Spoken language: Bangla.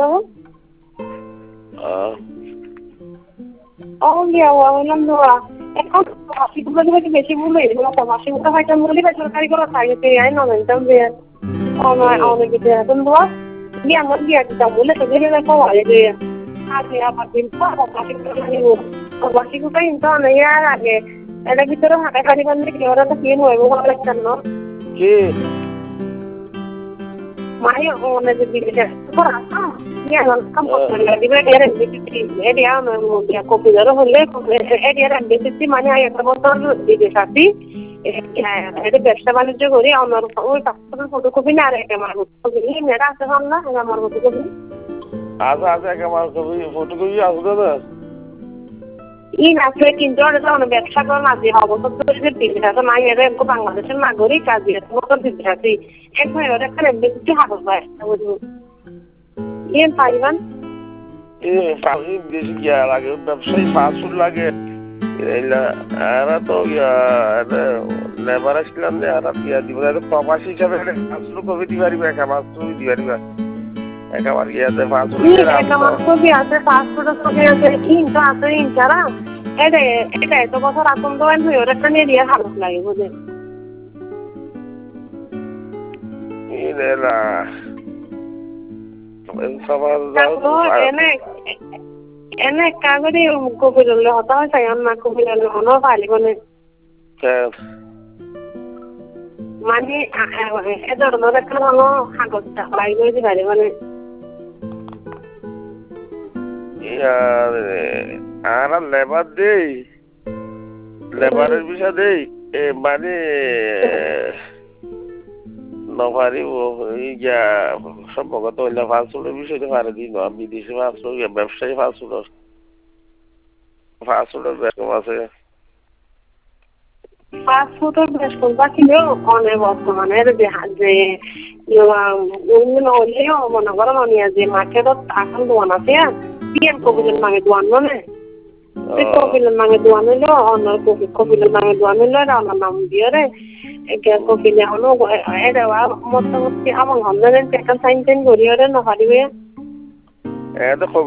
যাবো হইলাম ধোয়া এখন 80 বেশি ভুল হয়ে গেল 80 হয়তো বলি সরকারি করা থাকে আই না জানতাম যে অনেক কিছু এখন ধোয়া গিয়ে আমার গিয়ে বলে তো গেলে দেখো যে আগে আবার দিন বাকি কোথায় ইনটা নেই আর আগে এটা ভিতরে হাঁটা খালি বান্ধে কি ওরা তো কি নয় ভালো লাগছে না কি মাই ওনে যে দিকে পড়া ya non campo la libre era el de area no ya copilero হলে area এর বেশি মানে একটা বছর দিকে সাথী এটা ব্যবসা বাণিজ্য করি আমার ওই পাসপোর্ট ফটোকপি না রেখে আমার ফটোকপি মেরা আছে না আমার ফটোকপি আছে আমার ফটোকপি আছে না ইন আছে কিন্তু ওটা ব্যবসা করা না যে অবস্থা ধরে দিতে আছে না এর একটু বাংলাদেশের নাগরিক কাজ দিয়ে মতো দিতে আছে এক ভাই ওরা এখানে বেশি হাত হয় Ian Taiwan? Beshi gya lage, ব্যবসায়ী ফাস্টফুড লাগে এরা তো লেবার আসলাম যে এরা দিয়া দিব প্রবাসী হিসাবে ফাস্টফুড কবে দিতে পারিবে একা মাস্টুর দিতে পারিবে একেবারে ইয়াতে ফাস্টফুড একা মাস্টুর আছে ফাস্টফুড আছে কিন্তু আছে ইনচারা এটা তো বছর আসন দোয়ান হয়ে ওরা কানে দিয়া হালত লাগে বুঝে ইনেলা এনে কাগজে কপিলে হতা হয় চাই না কপিলে হনো পালি বলে মানে এ ধরনের একটা হলো কাগজটা বাইরে দিতে পারে মানে আর লেবার দেই লেবারের বিষয় দেই মানে নভারি সম্ভবত হইলে ফাস্টফুডের বিষয়টা পারে দিন বিদেশি ফাস্টফুড ব্যবসায়ী ফাস্টফুডের বেশম আছে ফাস্টফুডের বেশম বাকি অনেক বর্তমানে যে হলেও মনে করো যে মার্কেটত এখন দোয়ান আছে পিএম কবিলের নামে দোয়ান মানে কপিলের নামে দোয়ান হইলো অন্য কপিলের নামে দোয়ান হইলো আমার নাম দিয়ে রে কপিলে হলো এটা মোটামুটি আমার হন্দানের একটা সাইন টাইন করিও রে না পারিবে